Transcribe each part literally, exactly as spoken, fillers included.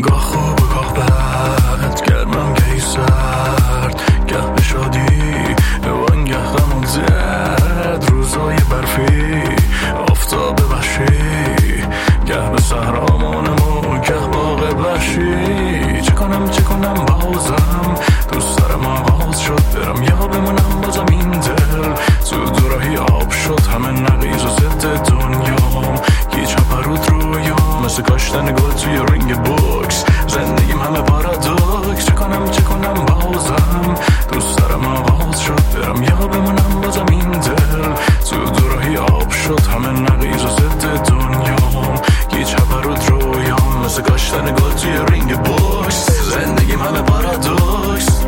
گاه خوب و گاه بد، گرمم گهی سرد، گه به شادی وانگه غمم زد. روزای برفی آفتاب وحشی، گه به صحرامانم و گه باغ وحشی. چه کنم چه کنم بازم دوست دارم آغاز شد، برم یا بمونم بازم این دل تو دوراهی آب شد. همه نقیز و ضد دنیام، هیچ پرود رویام، مثل کاشتن گل توی رینگ بوکس. زندگیم همه پارادوکس. چه کنم چه کنم بازم دوست دارم آغاز شد، برم یا بمونم بازم این دل تو دوراهی آب شد. همه نقیز و ضد دنیام، هیچ پرود رویام، مثل کاشتن گل توی رینگ بوکس. زندگیم همه پارادوکس.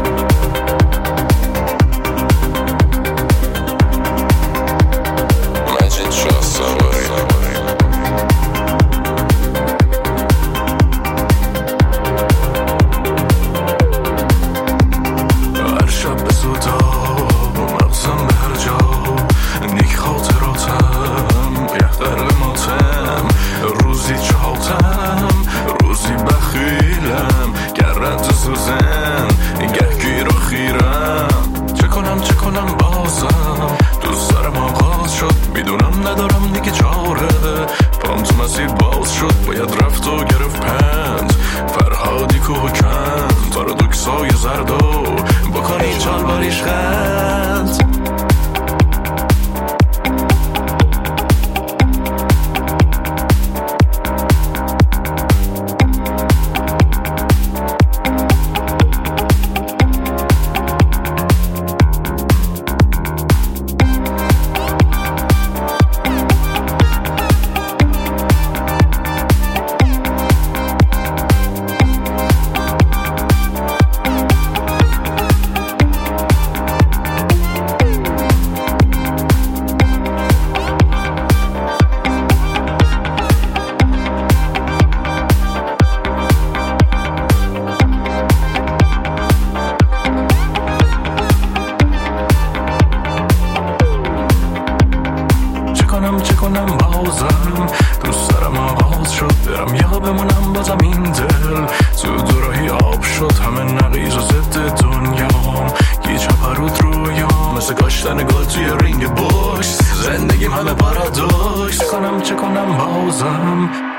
مجید شاه سواری. هر شب به سوداب و مغزم به هر جا، نیک خاطراتم یه غرق ماتم. روزی چهاتم روزی بخیلم، گر رد و سوزن گه گیر و خیرم. چه کنم چه کنم بازم دوست دارم آغاز شد، میدونم ندارم دیگه چاره. پام تو مسیر باز شد، باید رفت و گرفت پند. فرهادی کوه و کند، پارادوکسای زرد و بکنی چال باریش خند. چه کنم بازم دوست دارم آغاز شد، برم یا بمونم بازم این دل تو دوراهی آب شد. همه نقیز و ضد دنیام، هیچ پرود رویام، مثل کاشتن گل توی رینگ بوکس. زندگیم همه پارادوکس. چه کنم چه کنم بازم